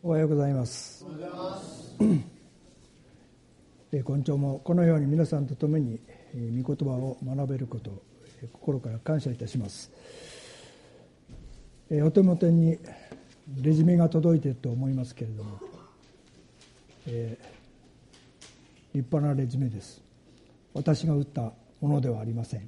おはようございます。今朝もこのように皆さんと共に御言葉を学べることを心から感謝いたします。お手元にレジュメが届いていると思いますけれども、立派なレジュメです。私が打ったものではありません。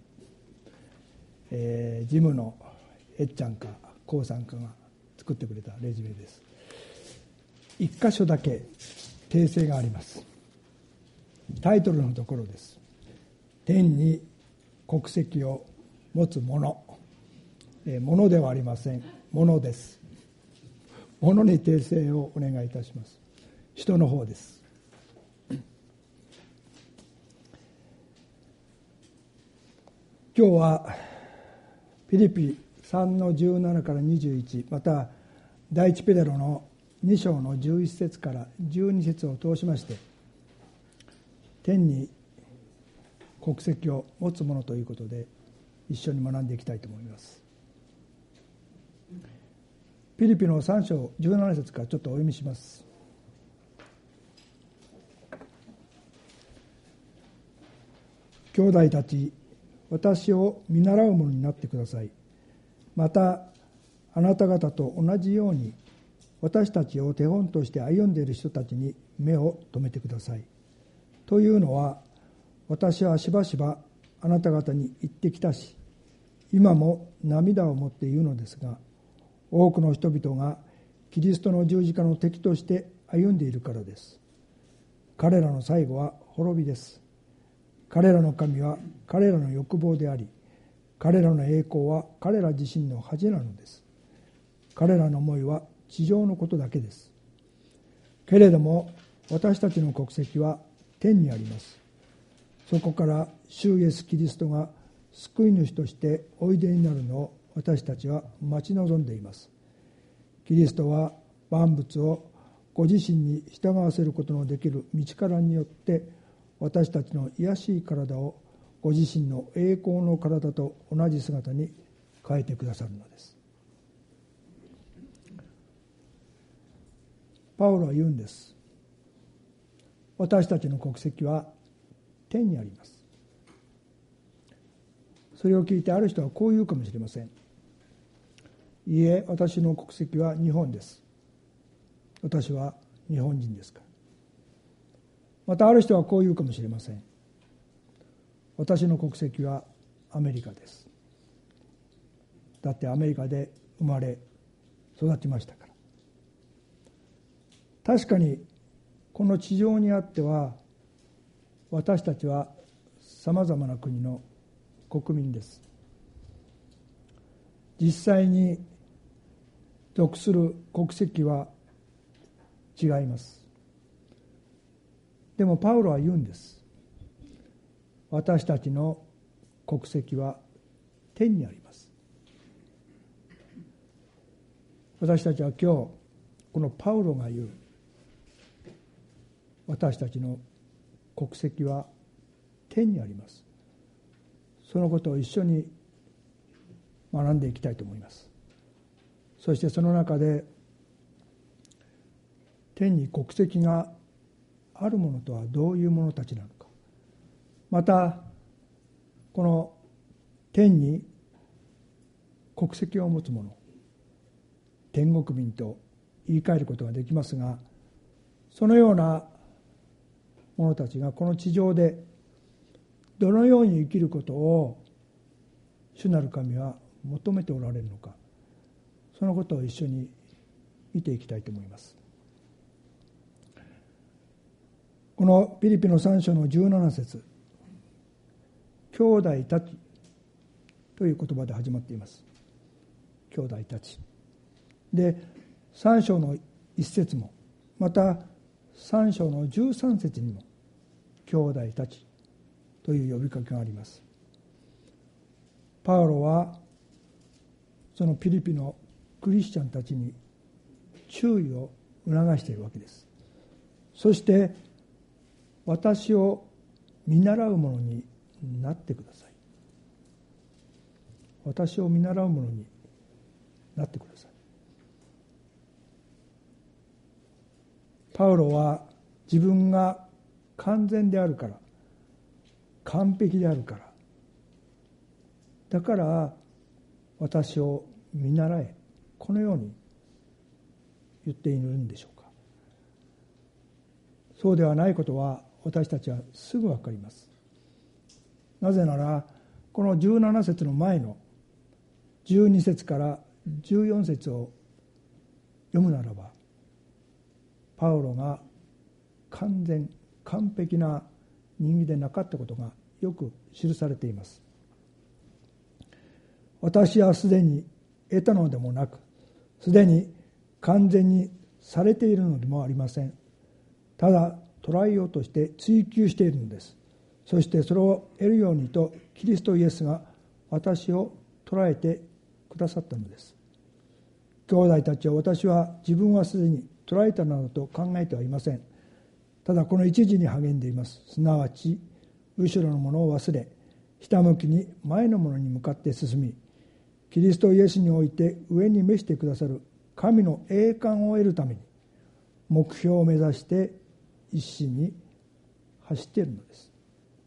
事務のえっちゃんかこうさんかが作ってくれたレジュメです。一箇所だけ訂正があります。タイトルのところです。天に国籍を持つ者、物ではありません。物です。物に訂正をお願いいたします。人の方です。今日はピリピ3の17から21、また第一ペテロの2章の11節から12節を通しまして、天に国籍を持つ者ということで一緒に学んでいきたいと思います。ピリピの3章17節からちょっとお読みします。兄弟たち、私を見習う者になってください。またあなた方と同じように私たちを手本として歩んでいる人たちに目を留めてください。というのは、私はしばしばあなた方に言ってきたし、今も涙を持って言うのですが、多くの人々がキリストの十字架の敵として歩んでいるからです。彼らの最後は滅びです。彼らの神は彼らの欲望であり、彼らの栄光は彼ら自身の恥なのです。彼らの思いは地上のことだけです。けれども私たちの国籍は天にあります。そこから主イエスキリストが救い主としておいでになるのを私たちは待ち望んでいます。キリストは万物をご自身に従わせることのできる道からによって私たちの卑しい体をご自身の栄光の体と同じ姿に変えてくださるのです。パウロは言うんです。私たちの国籍は天にあります。それを聞いてある人はこう言うかもしれません。いいえ、私の国籍は日本です。私は日本人ですから。またある人はこう言うかもしれません。私の国籍はアメリカです。だってアメリカで生まれ育ちましたから。確かにこの地上にあっては私たちはさまざまな国の国民です。実際に属する国籍は違います。でもパウロは言うんです。私たちの国籍は天にあります。私たちは今日このパウロが言う私たちの国籍は天にあります。そのことを一緒に学んでいきたいと思います。そしてその中で天に国籍があるものとはどういうものたちなのか、またこの天に国籍を持つ者、天国民と言い換えることができますが、そのような者たちがこの地上でどのように生きることを主なる神は求めておられるのか、そのことを一緒に見ていきたいと思います。このピリピの3章の17節、兄弟たちという言葉で始まっています。兄弟たちで、3章の1節もまた3章の13節にも兄弟たちという呼びかけがあります。パウロはそのピリピのクリスチャンたちに注意を促しているわけです。そして私を見習う者になってください。私を見習う者になってください。 パウロは自分が完全であるから、完璧であるから、だから私を見習え、このように言っているんでしょうか。そうではないことは私たちはすぐ分かります。なぜならこの17節の前の12節から14節を読むならば、パウロが完璧な人間でなかったことがよく記されています。私はすでに得たのでもなく、すでに完全にされているのでもありません。ただ捉えようとして追求しているのです。そしてそれを得るようにとキリストイエスが私を捉えてくださったのです。兄弟たちは、私は自分はすでに捉えたなどと考えてはいません。ただこの一時に励んでいます。すなわち後ろのものを忘れ、ひたむきに前のものに向かって進み、キリストイエスにおいて上に召してくださる神の栄冠を得るために目標を目指して一心に走っているのです。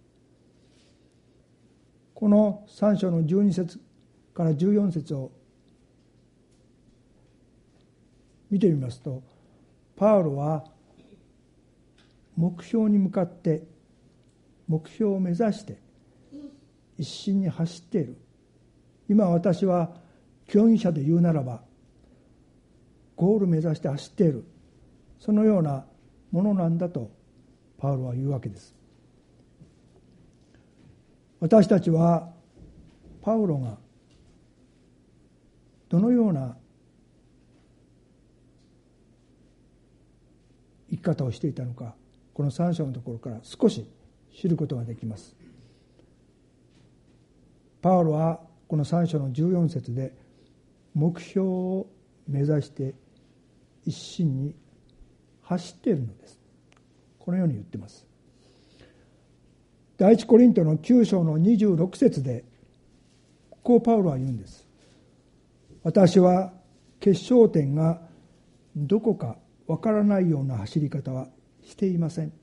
この3章の12節から14節を見てみますと、パウロは目標に向かって、目標を目指して一心に走っている。今私は競技者で言うならば、ゴール目指して走っている、そのようなものなんだとパウロは言うわけです。私たちはパウロがどのような生き方をしていたのか、この3章のところから少し知ることができます。パウロはこの3章の14節で目標を目指して一心に走っているのです。このように言っています。第一コリントの9章の26節でこうパウロは言うんです。私は決勝点がどこかわからないような走り方はしていません。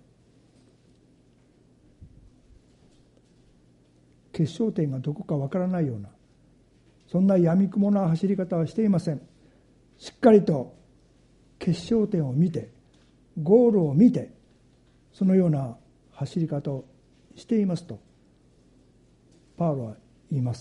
決勝点がどこかわからないような、そんな闇雲な走り方はしていません。しっかりと決勝点を見て、ゴールを見て、そのような走り方をしていますとパウロは言います。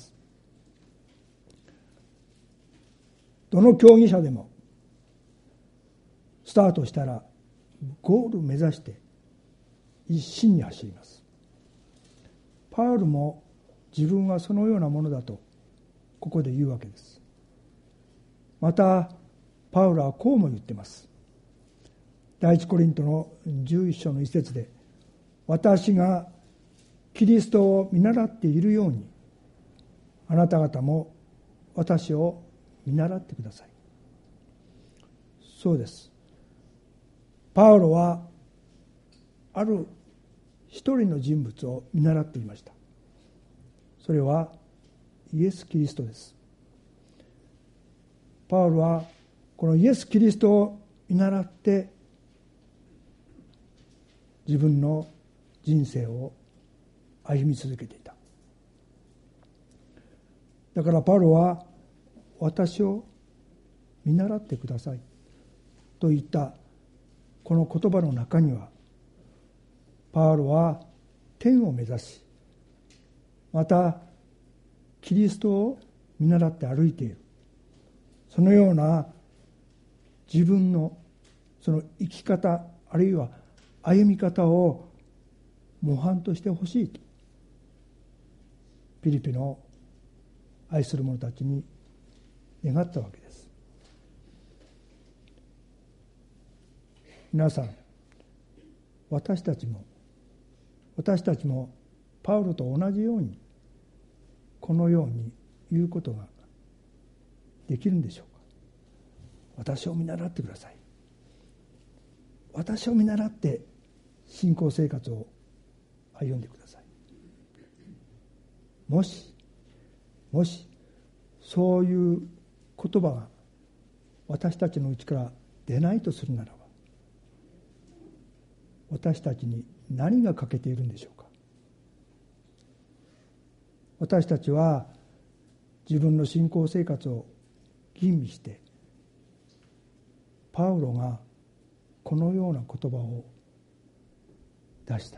どの競技者でもスタートしたらゴールを目指して一心に走ります。パウルも自分はそのようなものだとここで言うわけです。またパウロはこうも言っています。第一コリントの11章の一節で、私がキリストを見習っているようにあなた方も私を見習ってください。そうです。パウロはある一人の人物を見習っていました。それはイエス・キリストです。パウロはこのイエス・キリストを見習って自分の人生を歩み続けていた。だからパウロは、私を見習ってくださいと言ったこの言葉の中には、パウロは天を目指し、またキリストを見習って歩いている、そのような自分のその生き方、あるいは歩み方を模範としてほしいとピリピの愛する者たちに願ったわけです。皆さん、私たちもパウロと同じようにこのように言うことができるんでしょうか。私を見習ってください。私を見習って信仰生活を歩んでください。もしそういう言葉が私たちのうちから出ないとするならば、 私たちに何が欠けているんでしょうか。私たちは自分の信仰生活を吟味して、パウロがこのような言葉を出した。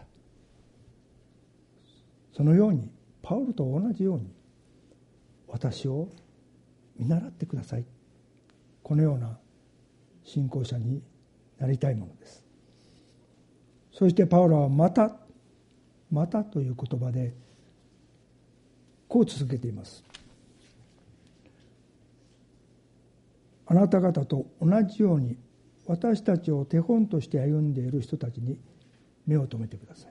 そのようにパウロと同じように私を見習ってください。このような信仰者になりたいものです。そしてパウロはまたという言葉でこう続けています。あなた方と同じように私たちを手本として歩んでいる人たちに目を留めてください。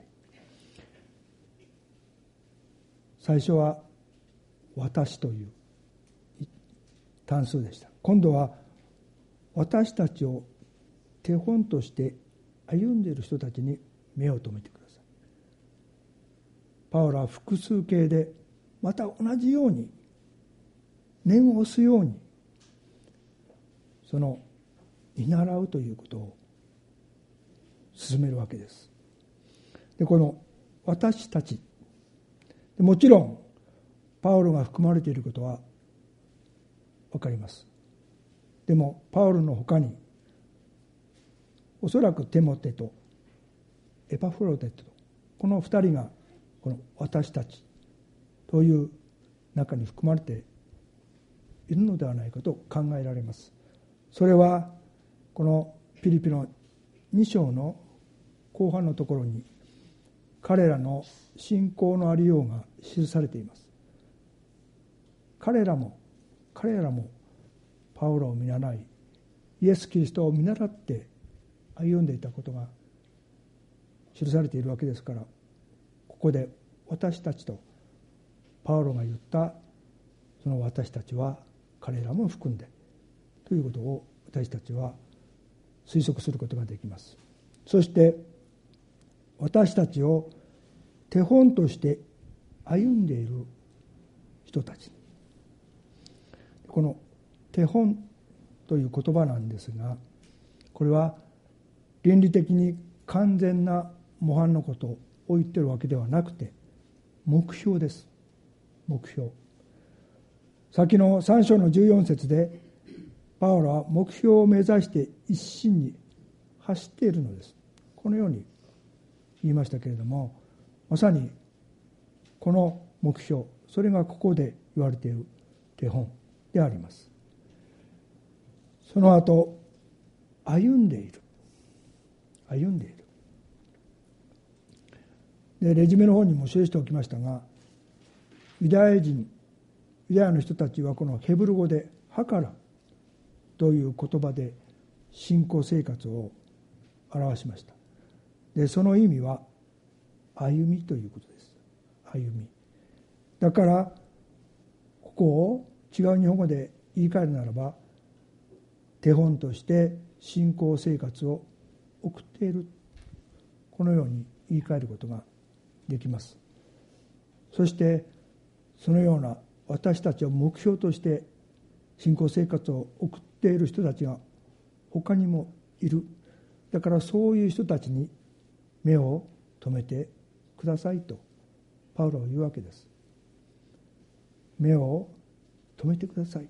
最初は私という単数でした。今度は私たちを手本として歩んでいる人たちに目を留めてください。パウロは複数形でまた同じように念を押すようにその見習うということを進めるわけです。でこの私たち、もちろんパウロが含まれていることは分かります。でもパウロの他におそらくテモテとエパフロデト、この2人がこの私たちという中に含まれているのではないかと考えられます。それはこのピリピの2章の後半のところに彼らの信仰のありようが記されています。彼らもパウロを見習い、イエス・キリストを見習って歩んでいたことが記されているわけですから、ここで私たちとパウロが言ったその私たちは彼らも含んでということを私たちは推測することができます。そして私たちを手本として歩んでいる人たち、この手本という言葉なんですが、これは倫理的に完全な模範のことを言っているわけではなくて、目標です。目標。先の3章の14節でパウロは目標を目指して一心に走っているのです。このように言いましたけれども、まさにこの目標、それがここで言われている手本であります。その後、歩んでいるで、レジュメの方にも記しておきましたが、ユダヤの人たちはこのヘブル語でハカラという言葉で信仰生活を表しました。でその意味は歩みということです。歩みだから、ここを違う日本語で言い換えるならば、手本として信仰生活を送っている、このように言い換えることができます。そしてそのような私たちを目標として信仰生活を送っている人たちが他にもいる。だからそういう人たちに目を留めてくださいとパウロは言うわけです。目を留めてください。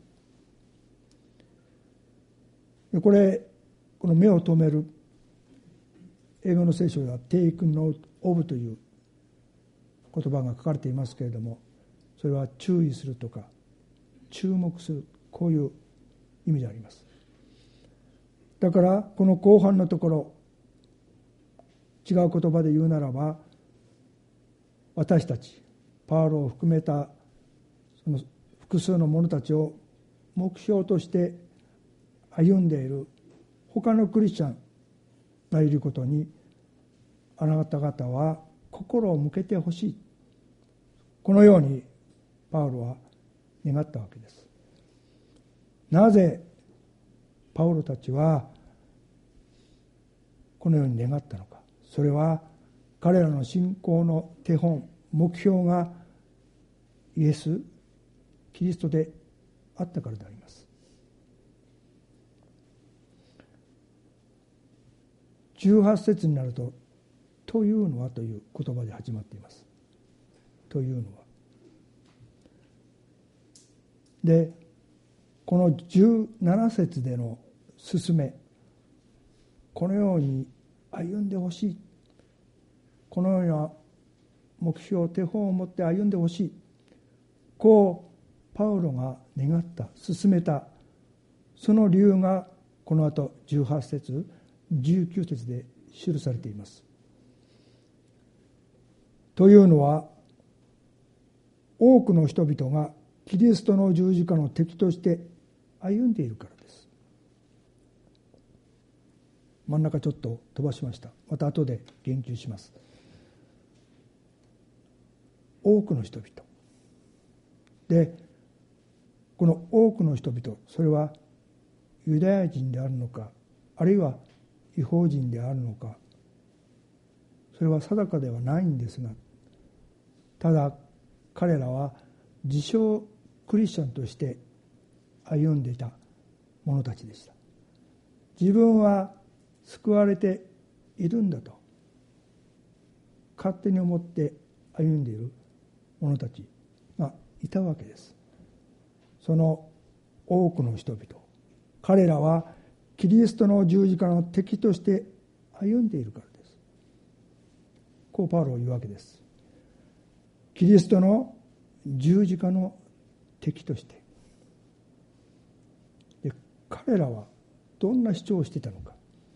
この目を留める、英語の聖書では take note of という言葉が書かれていますけれども、それは注意するとか注目する、こういう意味であります。だからこの後半のところ、違う言葉で言うならば、私たちパウロを含めたその複数の者たちを目標として歩んでいる他のクリスチャンがいることに、あなた方は心を向けてほしい、このようにパウロは願ったわけです。なぜパウロたちはこのように願ったのか。それは彼らの信仰の手本、目標がイエス・キリストであったからであります。18節になるとというのはという言葉で始まっています。というのは。で、この17節での勧め、このように歩んでほしい、このような目標手本を持って歩んでほしい、こうパウロが願った、勧めた、その理由がこの後18節19節で記されています。というのは、多くの人々がキリストの十字架の敵として歩んでいるからです。真ん中ちょっと飛ばしました。また後で言及します。多くの人々で、この多くの人々、それはユダヤ人であるのか、あるいは異邦人であるのか、それは定かではないんですが、ただ彼らは自称クリスチャンとして歩んでいた者たちでした。自分は救われているんだと勝手に思って歩んでいる者たちがいたわけです。その多くの人々、彼らはキリストの十字架の敵として歩んでいるからです。こうパウロは言うわけです。キリストの十字架の敵として。で、彼らはどんな主張をしていたのか。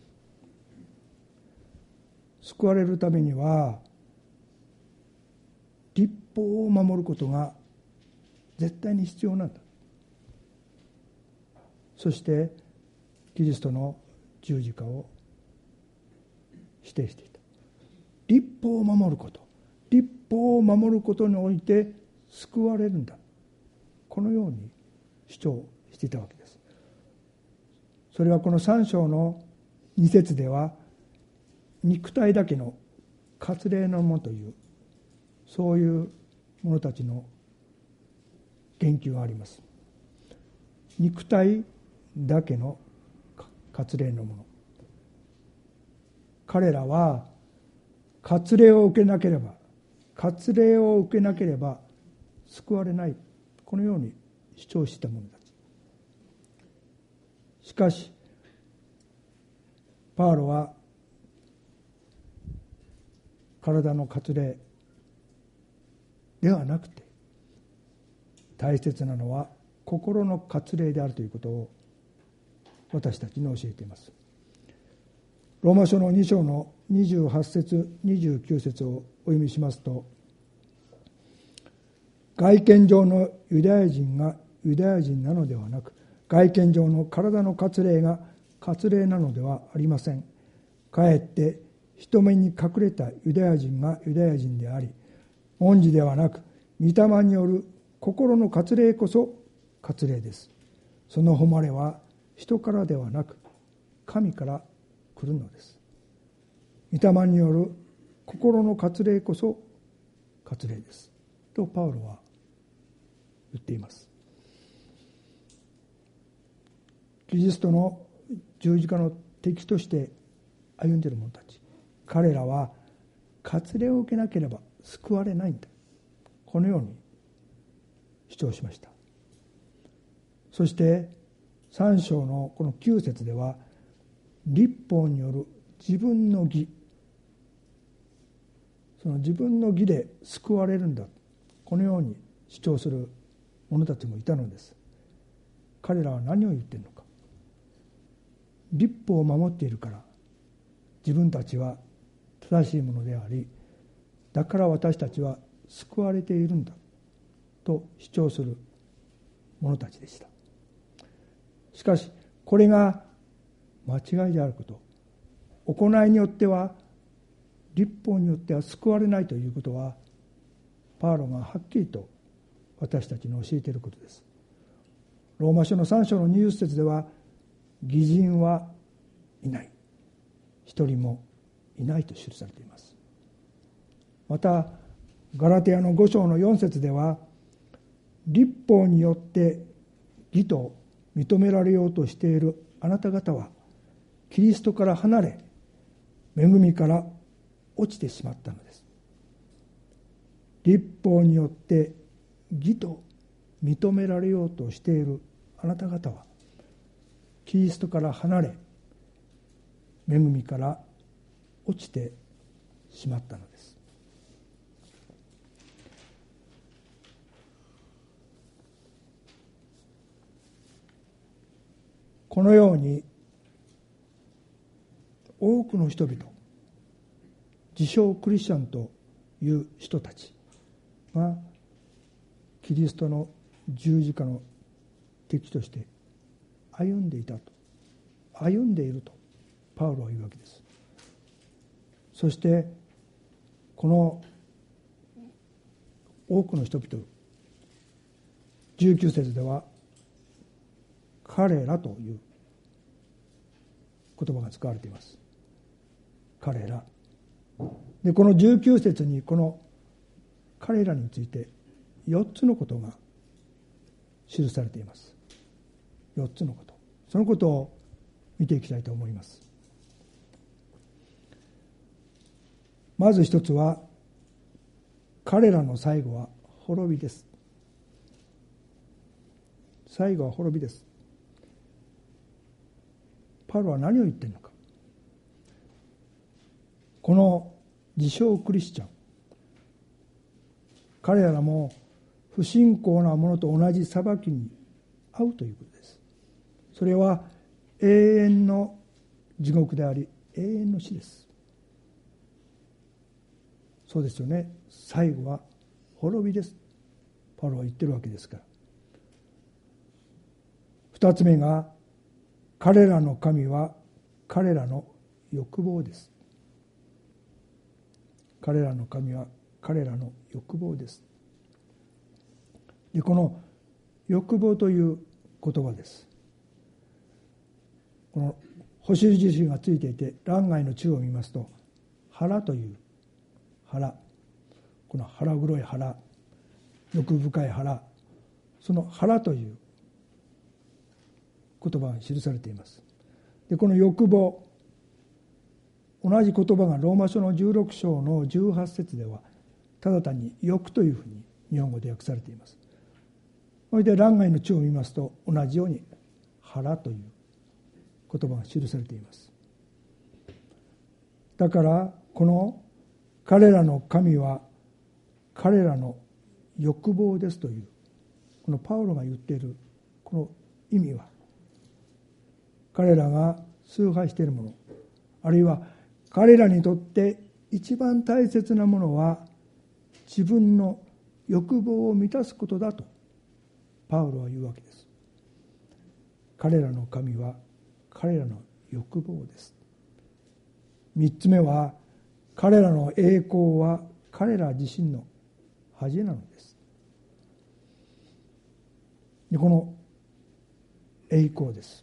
救われるためには律法を守ることが絶対に必要なんだ。そしてキリストの十字架を否定していた。律法を守ること、律法を守ることにおいて救われるんだ、このように主張していたわけです。それはこの3章の2節では、肉体だけの割礼のものという、そういう者たちの言及があります。肉体だけの割礼のもの、彼らは割礼を受けなければ救われない、このように主張した者たち。しかしパウロは体の割礼ではなくて、大切なのは心の割礼であるということを私たちに教えています。ローマ書の2章の28節29節をお読みしますと、外見上のユダヤ人がユダヤ人なのではなく、外見上の体の割礼が割礼なのではありません。かえって人目に隠れたユダヤ人がユダヤ人であり、文字ではなく御霊による心の割礼こそ割礼です。その誉れは人からではなく神から来るのです。御霊による心の割礼こそ割礼ですとパウロは言っています。キリストの十字架の敵として歩んでいる者たち、彼らは割礼を受けなければ救われないんだ、このように主張しました。そして3章のこの9節では、律法による自分の義、その自分の義で救われるんだ、このように主張する者たちもいたのです。彼らは何を言っているのか。律法を守っているから自分たちは正しいものであり、だから私たちは救われているんだと主張する者たちでした。しかしこれが間違いであること、行いによっては、律法によっては救われないということは、パウロがはっきりと私たちに教えていることです。ローマ書の3章の20節では、義人はいない、一人もいないと記されています。またガラテヤの5章の4節では、律法によって義と認められようとしているあなた方はキリストから離れ、恵みから落ちてしまったのです。律法によって義と認められようとしているあなた方はキリストから離れ、恵みから落ちてしまったのです。このように多くの人々、自称クリスチャンという人たちがキリストの十字架の敵として歩んでいたと、歩んでいるとパウロは言うわけです。そしてこの多くの人々、19節では彼らという言葉が使われています。彼らで、この19節にこの彼らについて4つのことが記されています。4つのこと、そのことを見ていきたいと思います。まず一つは、彼らの最後は滅びです。最後は滅びです。パウロは何を言っているのか。この自称クリスチャン、彼らも不信仰な者と同じ裁きに遭うということです。それは永遠の地獄であり、永遠の死です。そうですよね。最後は滅びです。パウロは言ってるわけですから。二つ目が、彼らの神は彼らの欲望です。彼らの神は彼らの欲望です。で、この欲望という言葉です。この星印がついていて、欄外の中を見ますと、腹という腹、この腹黒い腹、欲深い腹、その腹という言葉が記されています。で、この欲望、同じ言葉がローマ書の16章の18節ではただ単に欲というふうに日本語で訳されています。それで欄外の中を見ますと、同じように腹という言葉が記されています。だからこの彼らの神は彼らの欲望ですというこのパウロが言っているこの意味は、彼らが崇拝しているもの、あるいは彼らにとって一番大切なものは自分の欲望を満たすことだとパウロは言うわけです。彼らの神は彼らの欲望です。三つ目は、彼らの栄光は彼ら自身の恥なのです。で、この栄光です。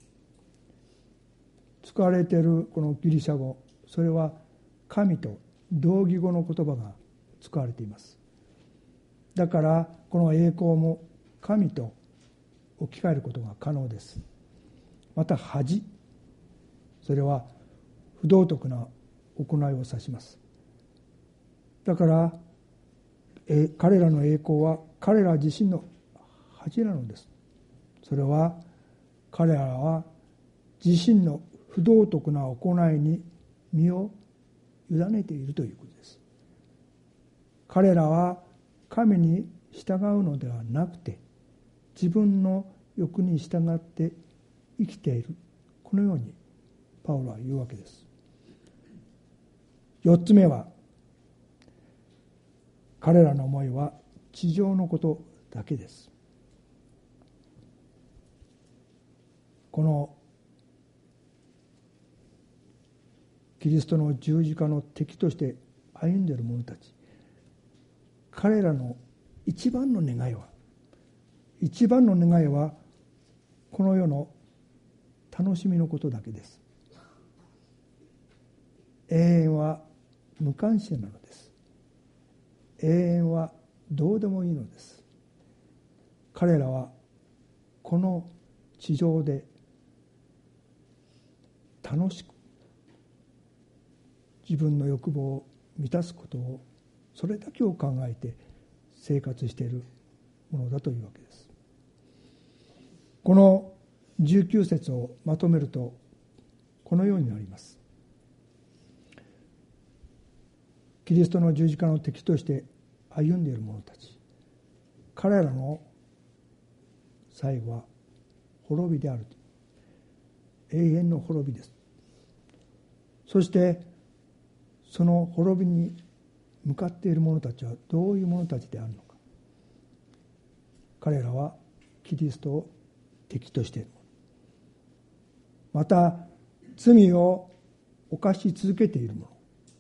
使われているこのギリシャ語、それは神と同義語の言葉が使われています。だからこの栄光も神と置き換えることが可能です。また恥、それは不道徳な行いを指します。だから彼らの栄光は彼ら自身の恥なのです。それは彼らは自身の不道徳な行いに身を委ねているということです。彼らは神に従うのではなくて、自分の欲に従って生きている、このようにパウロは言うわけです。4つ目は、彼らの思いは地上のことだけです。このキリストの十字架の敵として歩んでいる者たち、彼らの一番の願いはこの世の楽しみのことだけです。永遠は無関心なのです。永遠はどうでもいいのです。彼らはこの地上で楽しく自分の欲望を満たすことを、それだけを考えて生活しているものだというわけです。この19節をまとめるとこのようになります。キリストの十字架の敵として歩んでいる者たち、彼らの最後は滅びである。永遠の滅びです。そしてその滅びに向かっている者たちはどういう者たちであるのか。彼らはキリストを敵としている者、また罪を犯し続けている者、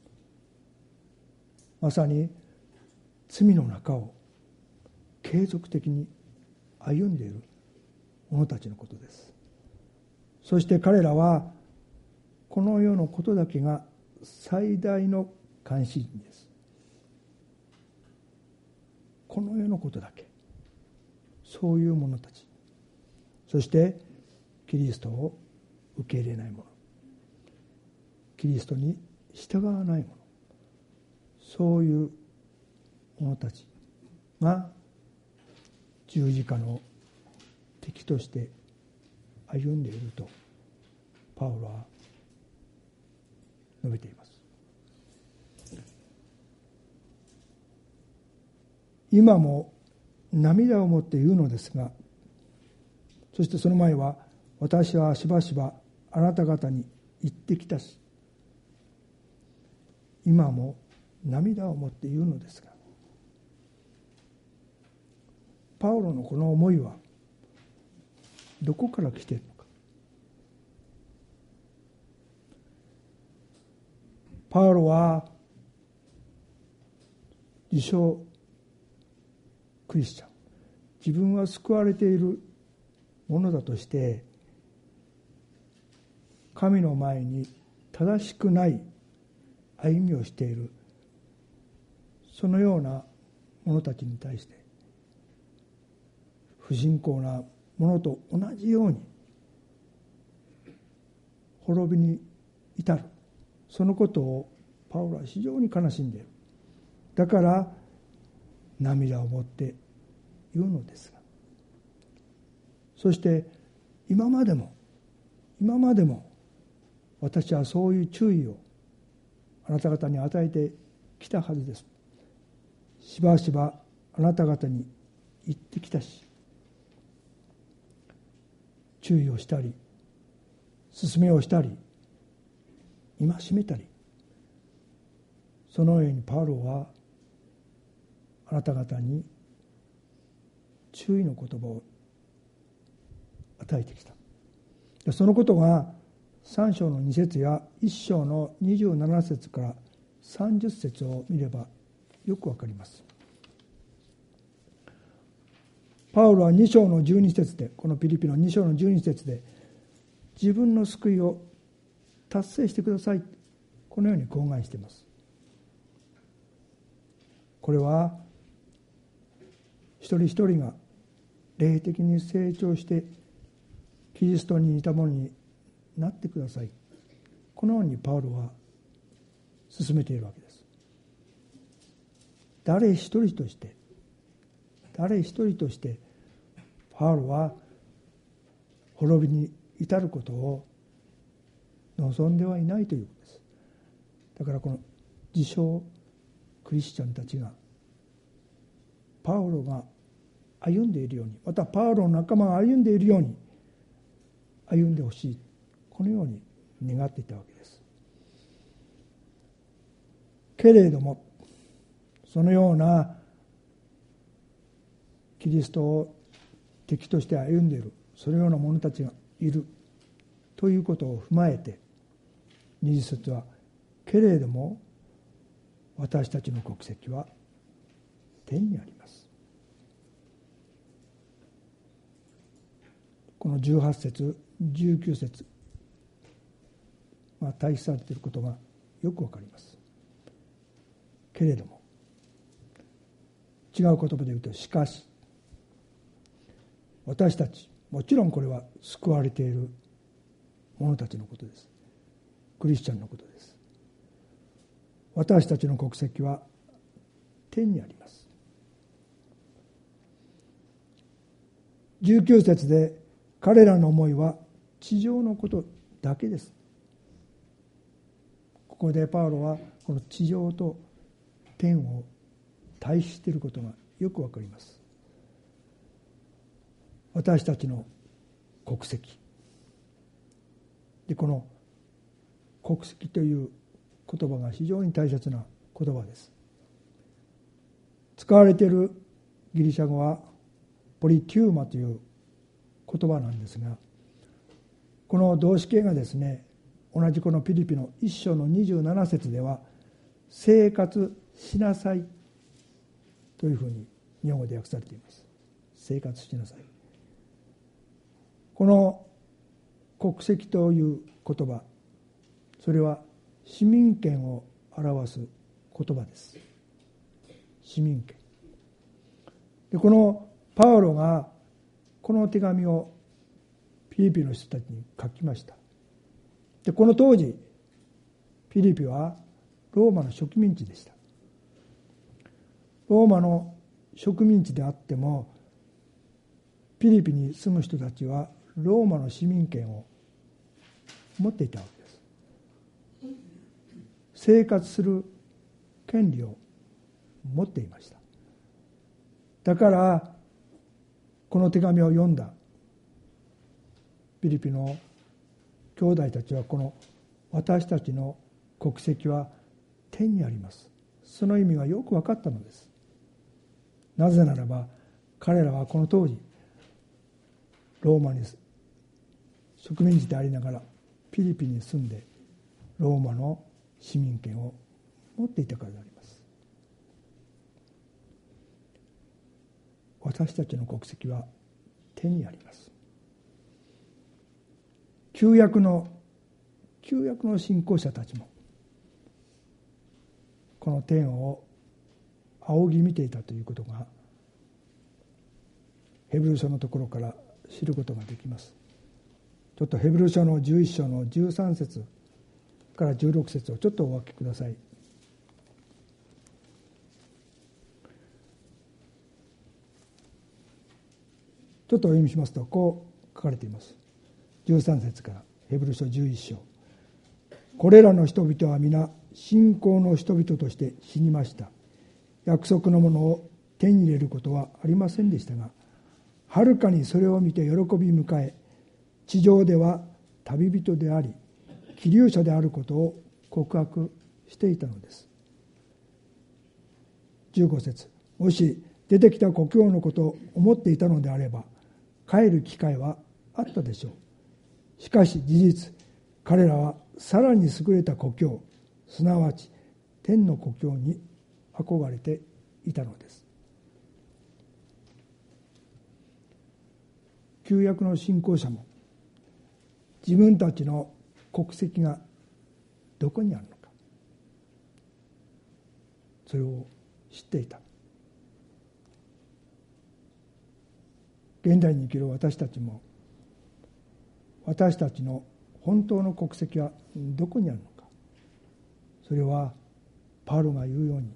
まさに罪の中を継続的に歩んでいる者たちのことです。そして彼らはこの世のことだけが最大の関心です。この世のことだけ、そういう者たち、そしてキリストを受け入れない者、キリストに従わない者、そういう者たちが十字架の敵として歩んでいるとパウロは述べています。今も涙をもって言うのですが、そしてその前は、私はしばしばあなた方に言ってきたし、今も涙をもって言うのですが、パウロのこの思いはどこから来ているのか。パウロは自称クリスチャン、自分は救われているものだとして神の前に正しくない歩みをしている、そのような者たちに対して不信仰な者と同じように滅びに至る、そのことをパウロは非常に悲しんでいる。だから涙をもって言うのですが、そして今までも私はそういう注意をあなた方に与えてきたはずです。しばしばあなた方に言ってきたし、注意をしたり勧めをしたり戒めたり、そのようにパウロはあなた方に注意の言葉を与えてきた。そのことが3章の2節や1章の27節から30節を見ればよくわかります。パウロは2章の12節で、このピリピの2章の12節で、自分の救いを達成してください、このように懇願しています。これは一人一人が霊的に成長してキリストに似たものになってください、このようにパウロは進めているわけです。誰一人としてパウロは滅びに至ることを望んではいないということです。だからこの自称クリスチャンたちがパウロが歩んでいるように、またパウロの仲間が歩んでいるように歩んでほしい、このように願っていたわけです。けれどもそのようなキリストを敵として歩んでいる、そのような者たちがいるということを踏まえて、20節は、けれども私たちの国籍は天にあります。この18節19節が対比されていることがよくわかります。けれども、違う言葉で言うとしかし、私たち、もちろんこれは救われている者たちのことです。クリスチャンのことです。 私たちの国籍は天にあります。19節で彼らの思いは地上のことだけです。ここでパウロはこの地上と天を対比していることがよくわかります。私たちの国籍で、この国籍という言葉が非常に大切な言葉です。使われているギリシャ語はポリテューマという言葉なんですが、この動詞形がですね、同じこのピリピの1章の27節では生活しなさいというふうに日本語で訳されています。生活しなさい。この国籍という言葉、それは市民権を表す言葉です。市民権で、このパウロがこの手紙をピリピの人たちに書きました。で、この当時ピリピはローマの植民地でした。ローマの植民地であってもピリピに住む人たちはローマの市民権を持っていたわけです。生活する権利を持っていました。だからこの手紙を読んだピリピの兄弟たちは、この私たちの国籍は天にあります、その意味がよく分かったのです。なぜならば彼らはこの当時ローマに植民地でありながらピリピに住んでローマの市民権を持っていたからであります。私たちの国籍は天にあります。旧約の信仰者たちもこの天を仰ぎ見ていたということがヘブル書のところから知ることができます。ちょっとヘブル書の11章の13節から16節をちょっとお分けください。ちょっとお読みしますとこう書かれています。13節からヘブル書11章。これらの人々は皆信仰の人々として死にました。約束のものを手に入れることはありませんでしたが、はるかにそれを見て喜び迎え、地上では旅人であり寄留者であることを告白していたのです。15節。もし出てきた故郷のことを思っていたのであれば帰る機会はあったでしょう。しかし事実、彼らはさらに優れた故郷、すなわち天の故郷に憧れていたのです。旧約の信仰者も自分たちの国籍がどこにあるのか、それを知っていた。現代に生きる私たちも私たちの本当の国籍はどこにあるのか、それはパウロが言うように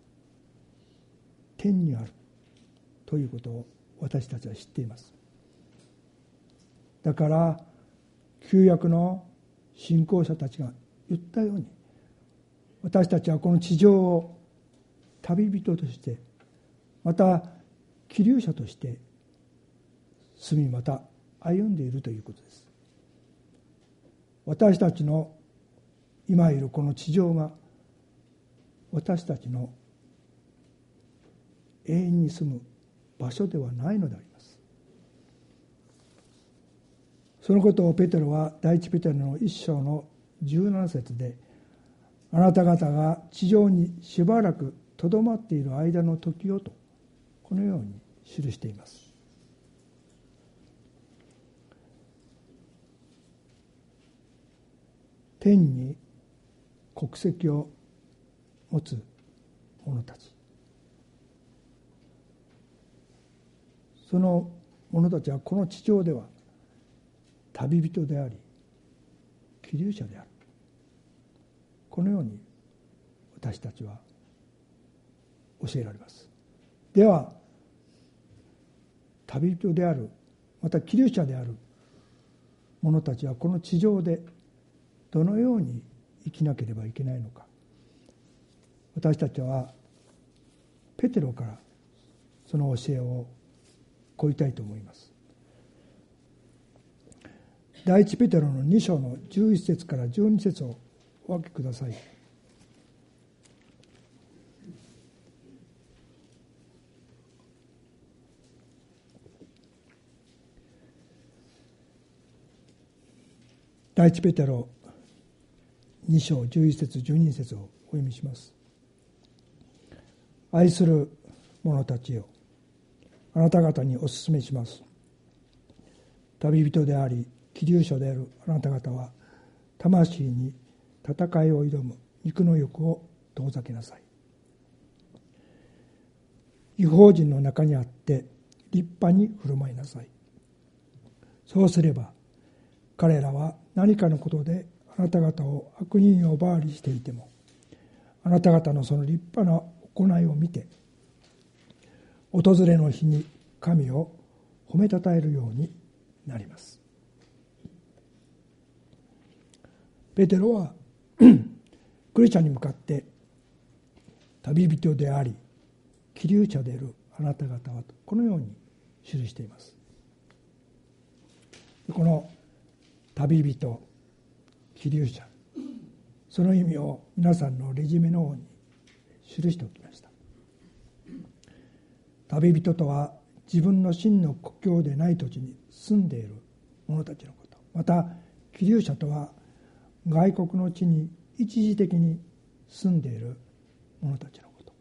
天にあるということを私たちは知っています。だから旧約の信仰者たちが言ったように、私たちはこの地上を旅人として、また寄留者として住み、また歩んでいるということです。私たちの今いるこの地上が私たちの永遠に住む場所ではないのであります。そのことをペテロは第一ペテロの1章の17節で、あなた方が地上にしばらくとどまっている間の時をとこのように記しています。天に国籍を持つ者たち、その者たちはこの地上では旅人であり寄留者である、このように私たちは教えられます。では旅人である、また寄留者である者たちはこの地上でどのように生きなければいけないのか。私たちはペテロからその教えを請いたいと思います。第一ペテロの2章の11節から12節をお分けください。第一ペテロ2章11節12節をお読みします。愛する者たちよ、あなた方にお勧めします。旅人であり寄留所であるあなた方は魂に戦いを挑む肉の欲を遠ざけなさい。異邦人の中にあって立派に振る舞いなさい。そうすれば彼らは何かのことであなた方を悪人呼ばわりしていても、あなた方のその立派な行いを見て訪れの日に神を褒めたたえるようになります。ペテロはクリスチャンに向かって旅人であり寄留者であるあなた方はとこのように記しています。この旅人、寄留者、その意味を皆さんのレジュメの方に記しておきました。旅人とは自分の真の故郷でない土地に住んでいる者たちのこと。また寄留者とは外国の地に一時的に住んでいる者たちのこと。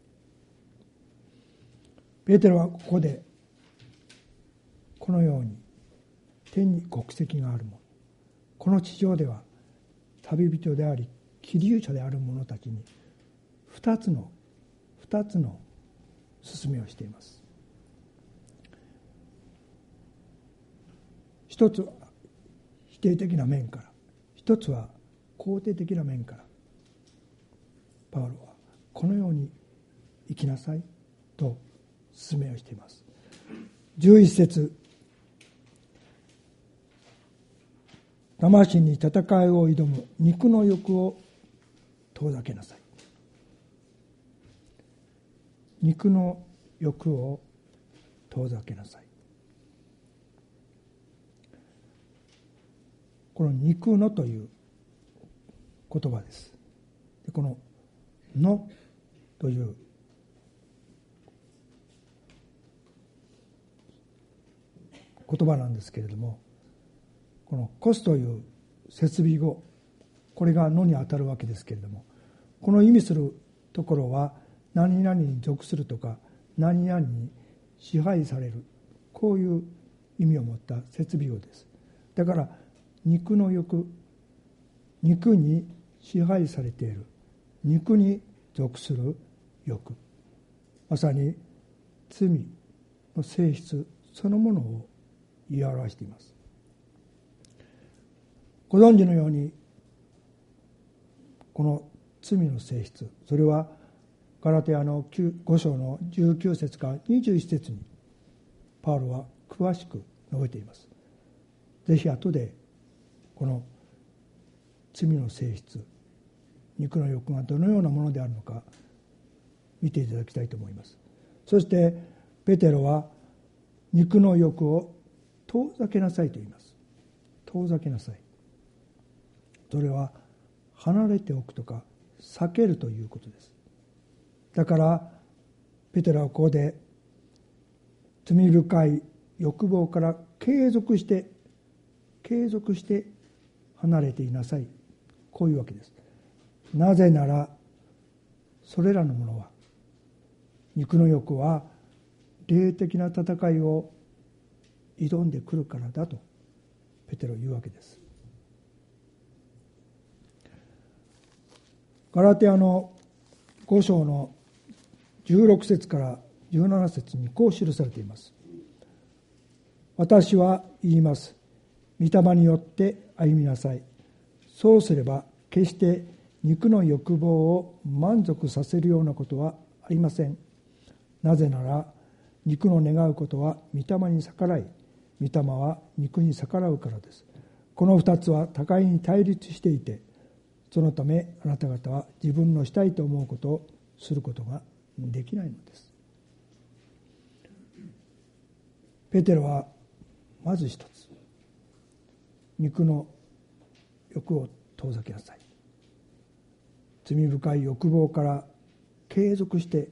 ペテロはここでこのように天に国籍がある者、この地上では旅人であり寄留者である者たちに2つの勧めをしています。一つは否定的な面から、一つは肯定的な面からパウロはこのように生きなさいと勧めをしています。11節、魂に戦いを挑む肉の欲を遠ざけなさい。肉の欲を遠ざけなさい。この肉のという言葉です。でこののという言葉なんですけれども、このコスという設備語、これがのに当たるわけですけれども、この意味するところは何々に属するとか何々に支配される、こういう意味を持った設備語です。だから肉の欲、肉に支配されている、肉に属する欲、まさに罪の性質そのものを言い表しています。ご存知のようにこの罪の性質、それはガラテヤの5章の19節から21節にパウロは詳しく述べています。ぜひ後でこの罪の性質、肉の欲がどのようなものであるのか見ていただきたいと思います。そしてペテロは肉の欲を遠ざけなさいと言います。遠ざけなさい。それは離れておくとか避けるということです。だからペテロはここで罪深い欲望から継続して離れていなさい、こういうわけです。なぜならそれらのものは、肉の欲は霊的な戦いを挑んでくるからだとペテロは言うわけです。ガラテヤの5章の16節から17節にこう記されています。私は言います。御霊によって歩みなさい。そうすれば決して肉の欲望を満足させるようなことはありません。なぜなら肉の願うことは御霊に逆らい、御霊は肉に逆らうからです。この二つは互いに対立していて、そのためあなた方は自分のしたいと思うことをすることができないのです。ペテロはまず一つ、肉の欲を遠ざけなさい。罪深い欲望から継続して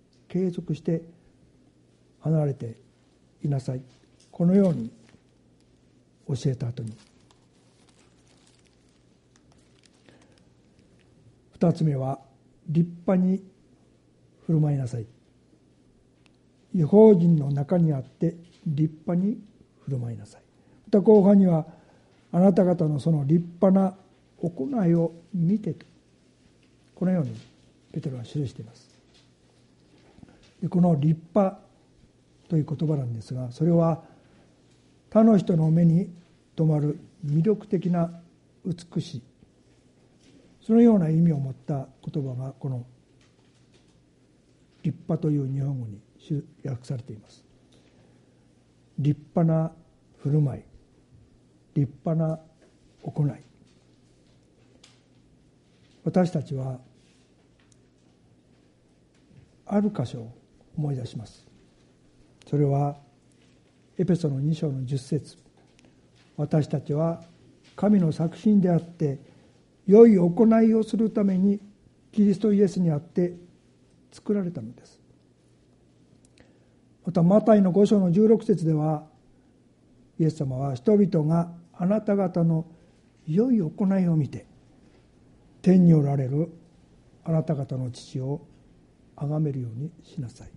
離れていなさい。このように教えた後に、二つ目は立派に振る舞いなさい。異邦人の中にあって立派に振る舞いなさい。また後半には、あなた方のその立派な行いを見てと、このようにペテロは記しています。でこの立派という言葉なんですが、それは他の人の目に留まる魅力的な美しい、そのような意味を持った言葉がこの立派という日本語に訳されています。立派な振る舞い、立派な行い。私たちはある箇所を思い出します。それはエペソの2章の10節、私たちは神の作品であって良い行いをするためにキリストイエスにあって作られたのです。またマタイの5章の16節では、イエス様は人々があなた方の良い行いを見て天におられるあなた方の父を崇めるようにしなさい。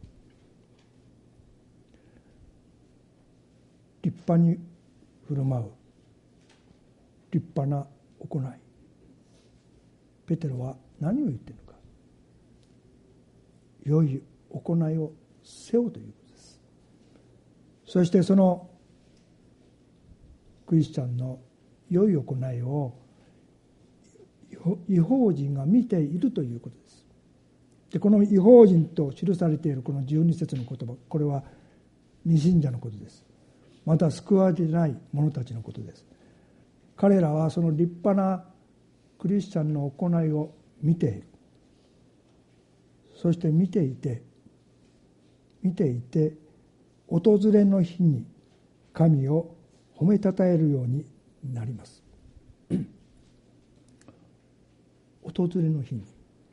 立派に振る舞う、立派な行い。ペテロは何を言っているのか。良い行いをせよということです。そしてそのクリスチャンの良い行いを異邦人が見ているということです。でこの異邦人と記されているこの12節の言葉、これは未信者のことです。また救われていない者たちのことです。彼らはその立派なクリスチャンの行いを見ている。そして見ていて訪れの日に神を褒めたたえるようになります。訪れの日に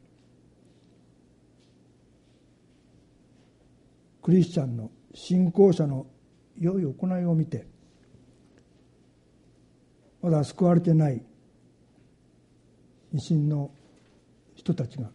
クリスチャンの信仰者の良い行いを見て、まだ救われてない未信の人たちが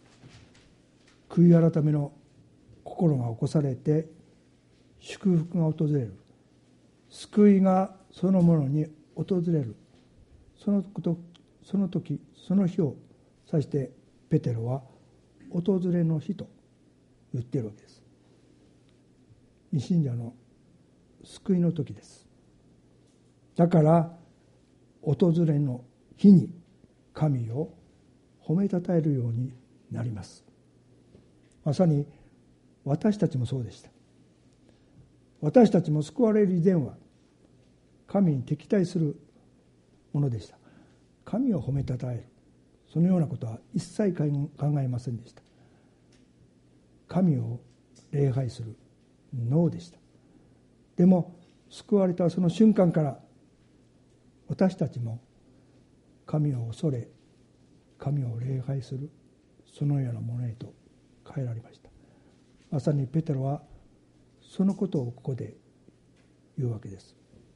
悔い改めの心が起こされて祝福が訪れる、救いがそのものに訪れる、その時その日を指してペテロは訪れの日と言っているわけです。未信者の救いの時です。だから訪れの日に神を褒めたたえるようになります。まさに私たちもそうでした。私たちも救われる以前は神に敵対するものでした。神を褒めたたえる、そのようなことは一切考えませんでした。神を礼拝するノーでした。でも救われたその瞬間から私たちも神を恐れ神を礼拝する、そのようなものへと変えられました。まさにペテロはそのことをここで言うわけです。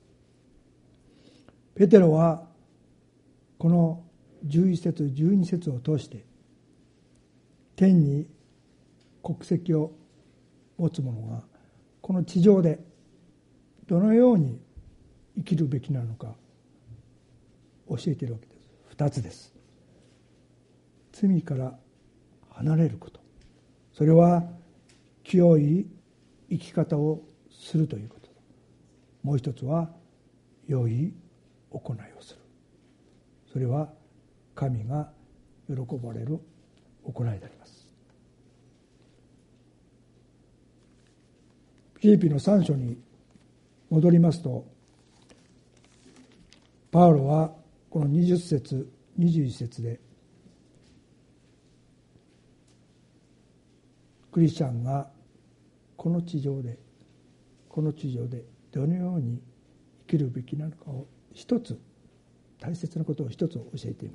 ペテロはこの11節12節を通して天に国籍を持つ者がこの地上でどのように生きるべきなのか教えているわけです。2つです。罪から離れること、それは清い生き方をするということ。もう一つは良い行いをする、それは神が喜ばれる行いであります。フィリピの3章に戻りますと、パウロはこの20節21節で、クリスチャンがこの地上でどのように生きるべきなのかを大切なことを一つ教えています。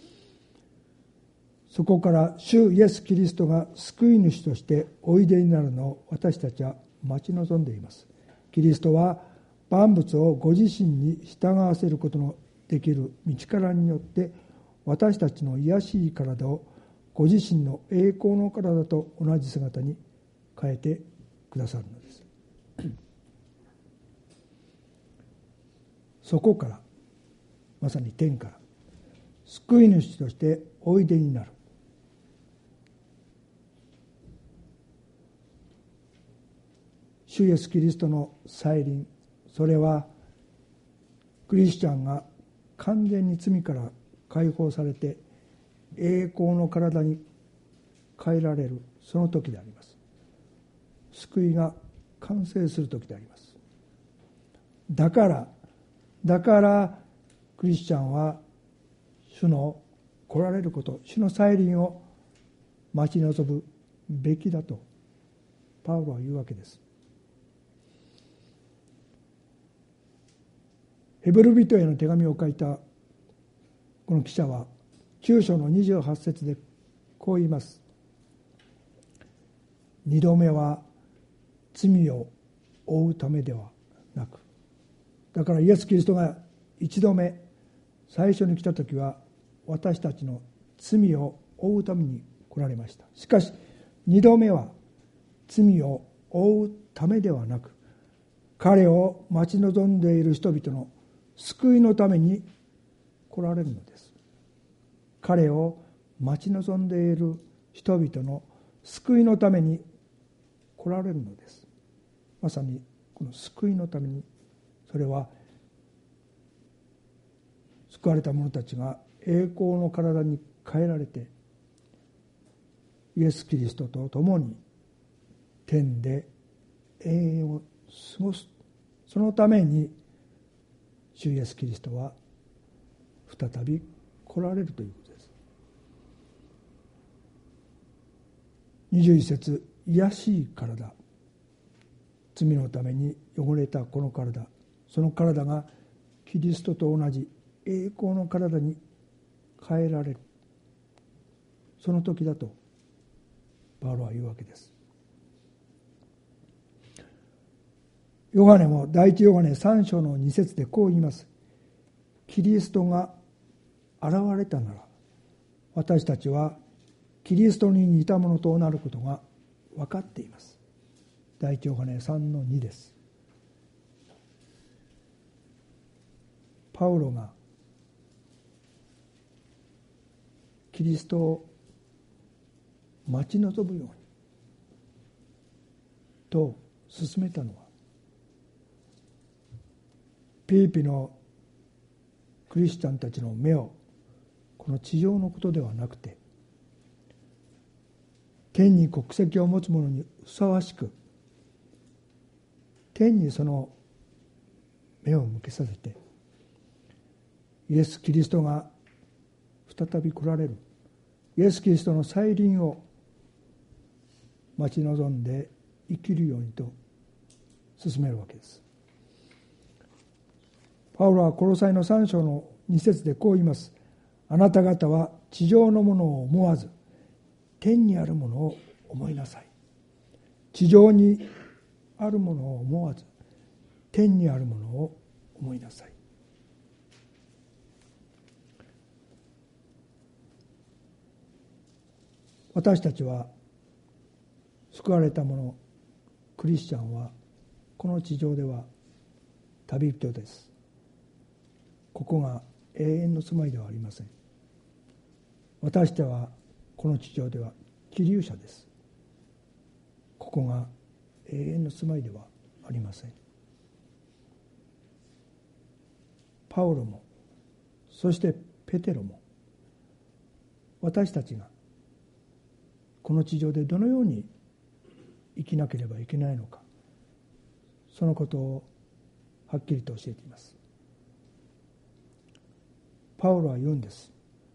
そこから主イエス・キリストが救い主としておいでになるのを私たちは待ち望んでいます。キリストは万物をご自身に従わせることのできる道からによって私たちの卑しい体をご自身の栄光の体と同じ姿に変えてくださるのです。そこからまさに天から救い主としておいでになる。主イエスキリストの再臨、それはクリスチャンが完全に罪から解放されて栄光の体に変えられるその時であります。救いが完成する時であります。だからクリスチャンは主の来られること、主の再臨を待ち望むべきだとパウロは言うわけです。ヘブル人への手紙を書いたこの記者は9章の28節でこう言います。二度目は罪を負うためではなく、だからイエス・キリストが一度目最初に来た時は私たちの罪を負うために来られました。しかし二度目は罪を負うためではなく、彼を待ち望んでいる人々の救いのために来られるのです。彼を待ち望んでいる人々の救いのために来られるのです。まさにこの救いのために、それは救われた者たちが栄光の体に変えられてイエス・キリストと共に天で永遠を過ごす、そのために主イエス・キリストは再び来られるということです。21節、卑しい体、罪のために汚れたこの体、その体がキリストと同じ栄光の体に変えられる、その時だとパウロは言うわけです。ヨハネも第一ヨハネ3章の2節でこう言います。キリストが現れたなら私たちはキリストに似たものとなることが分かっています。第一ヨハネ3の2です。パウロがキリストを待ち望むようにと進めたのは、ピリピのクリスチャンたちの目をこの地上のことではなくて、天に国籍を持つ者にふさわしく天にその目を向けさせて、イエス・キリストが再び来られる、イエス・キリストの再臨を待ち望んで生きるようにと進めるわけです。パウロはコロサイの3章の2節でこう言います。あなた方は地上のものを思わず天にあるものを思いなさい。地上にあるものを思わず天にあるものを思いなさい。私たちは救われた者、クリスチャンはこの地上では旅人です。ここが永遠の住まいではありません。私たちはこの地上では寄留者です。ここが永遠の住まいではありません。パウロもそしてペテロも私たちがこの地上でどのように生きなければいけないのか、そのことをはっきりと教えています。パウロは言うんです。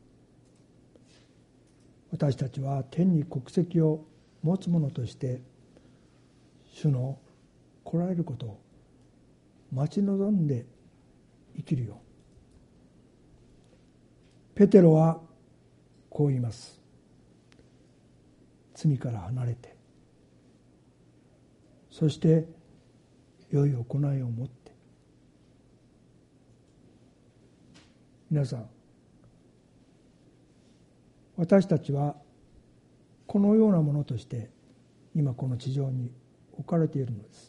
私たちは天に国籍を持つ者として主の来られることを待ち望んで生きるよ。ペテロはこう言います。罪から離れて、そして良い行いを持って。皆さん、私たちはこのようなものとして今この地上に置かれているのです。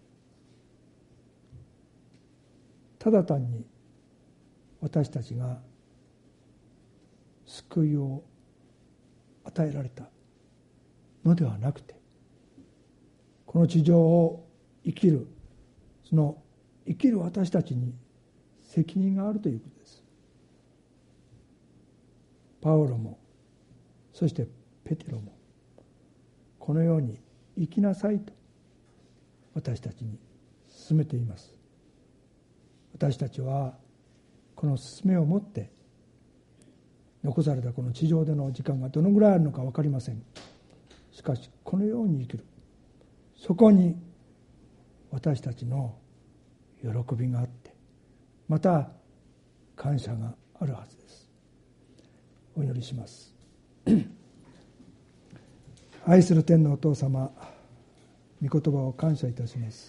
ただ単に私たちが救いを与えられたのではなくて、この地上を生きる、その生きる私たちに責任があるということです。パウロもそしてペテロもこのように生きなさいと私たちに勧めています。私たちはこの勧めを持って残されたこの地上での時間がどのぐらいあるのか分かりません。しかしこのように生きる、そこに私たちの喜びがあって、また感謝があるはずです。お祈りします。愛する天のお父様、御言葉を感謝いたします。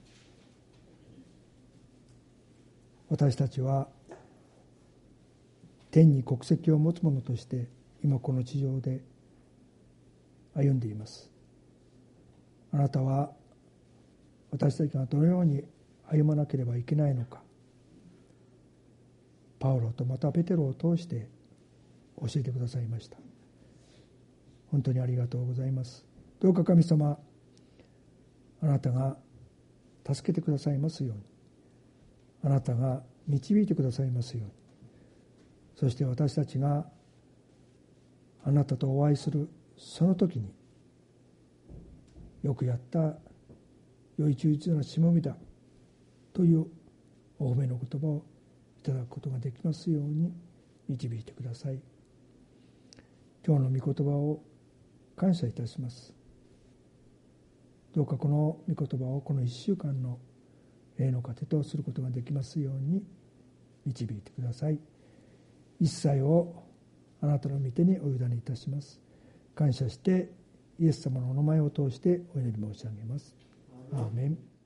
私たちは天に国籍を持つ者として今この地上で歩んでいます。あなたは私たちがどのように歩まなければいけないのか、パウロとまたペテロを通して教えてくださいました。本当にありがとうございます。どうか神様、あなたが助けてくださいますように、あなたが導いてくださいますように、そして私たちがあなたとお会いするその時に、よくやった、良い忠実なしもべだというお褒めの言葉をいただくことができますように導いてください。今日の御言葉を感謝いたします。どうかこの御言葉をこの1週間の霊の糧とすることができますように導いてください。一切をあなたの御手にお委ねいたします。感謝してイエス様のお名前を通してお祈り申し上げます。アーメン。